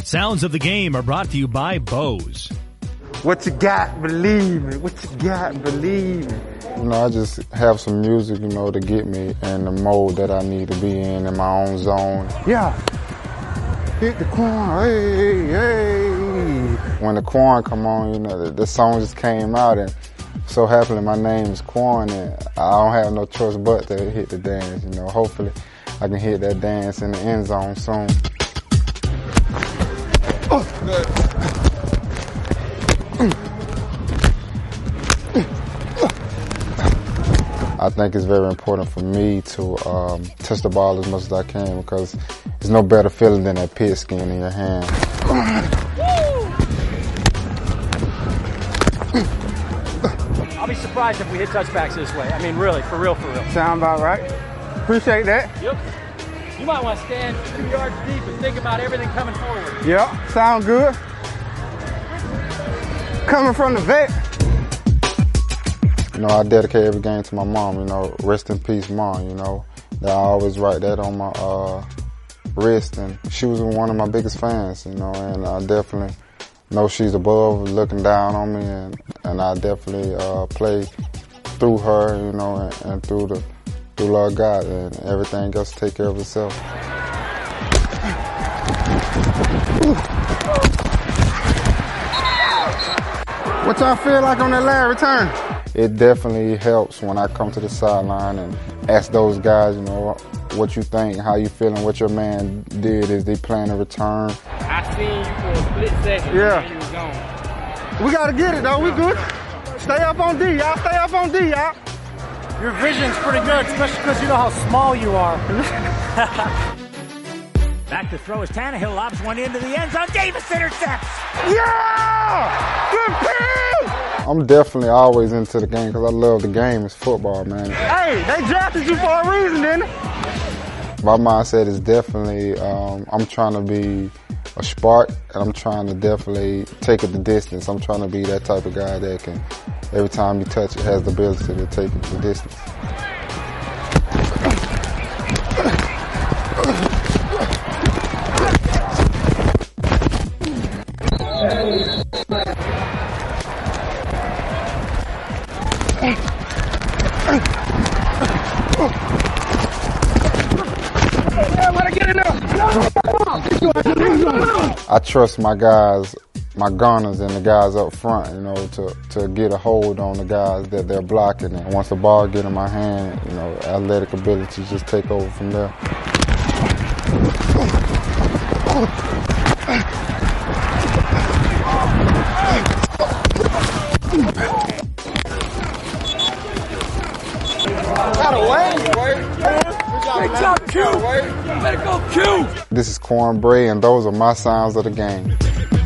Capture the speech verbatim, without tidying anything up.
Sounds of the game are brought to you by Bose. What you got, believe me. What you got, believe me. You know, I just have some music, you know, to get me in the mode that I need to be in, in my own zone. Yeah. Hit the corn, hey, hey. When the Quan come on, you know, the, the song just came out, and so happily my name is Quan, and I don't have no choice but to hit the dance, you know. Hopefully I can hit that dance in the end zone soon. Oh, good. I think it's very important for me to um, touch the ball as much as I can, because there's no better feeling than that pigskin in your hand. I'll be surprised if we hit touchbacks this way. I mean, really, for real, for real. Sound about right. Appreciate that. Yep. You might want to stand two yards deep and think about everything coming forward. Yep, sound good. Coming from the vet. You know, I dedicate every game to my mom, you know, rest in peace, Mom, you know. I always write that on my uh, wrist, and she was one of my biggest fans, you know, and I definitely know she's above looking down on me, and, and I definitely uh, play through her, you know, and, and through the through Lord God, and everything else take care of itself. What y'all feel like on that last return? It definitely helps when I come to the sideline and ask those guys, you know, what you think, how you feeling, what your man did. Is they playing a return? I seen you for a split second. Yeah. You was gone. We gotta get it though, we good. Stay up on D, y'all. Stay up on D, y'all. Your vision's pretty good, especially because you know how small you are. Back to throw as Tannehill lobs one into the end zone. Davis intercepts. Yeah! Good pick! I'm definitely always into the game because I love the game. It's football, man. Hey, they drafted you for a reason, didn't they? My mindset is definitely, um, I'm trying to be a spark, and I'm trying to definitely take it the distance. I'm trying to be that type of guy that can, every time you touch it, has the ability to take it the distance. I trust my guys, my gunners and the guys up front, you know, to, to get a hold on the guys that they're blocking. And once the ball get in my hand, you know, athletic ability just take over from there. Great job, Q. Let it go, Q. This is Quan Bray, and those are my sounds of the game.